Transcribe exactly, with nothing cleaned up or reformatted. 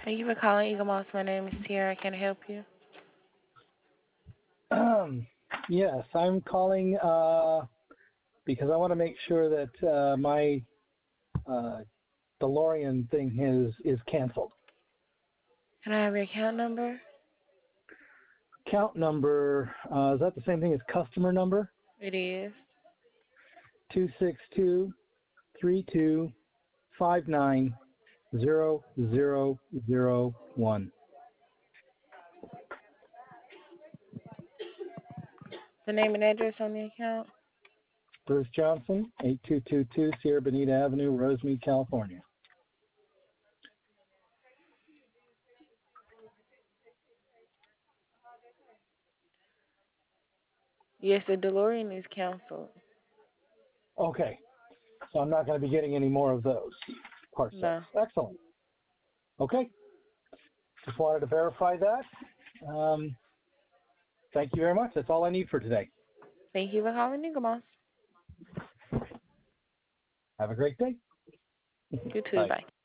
Thank you for calling Eagle Moss. My name is Tiara. Can I help you? Um, yes, I'm calling uh, because I want to make sure that uh, my uh, DeLorean thing is is canceled. Can I have your account number? Account number uh, is that the same thing as customer number? It is. Two six two three two five nine zero zero zero one. The name and address on the account? Bruce Johnson, eight two two two Sierra Bonita Avenue, Rosemead, California. Yes, the DeLorean is canceled. Okay, so I'm not going to be getting any more of those part sets. No. Excellent. Okay, just wanted to verify that. Um, thank you very much. That's all I need for today. Thank you for calling Eagle Moss. Have a great day. You too. Bye. Bye.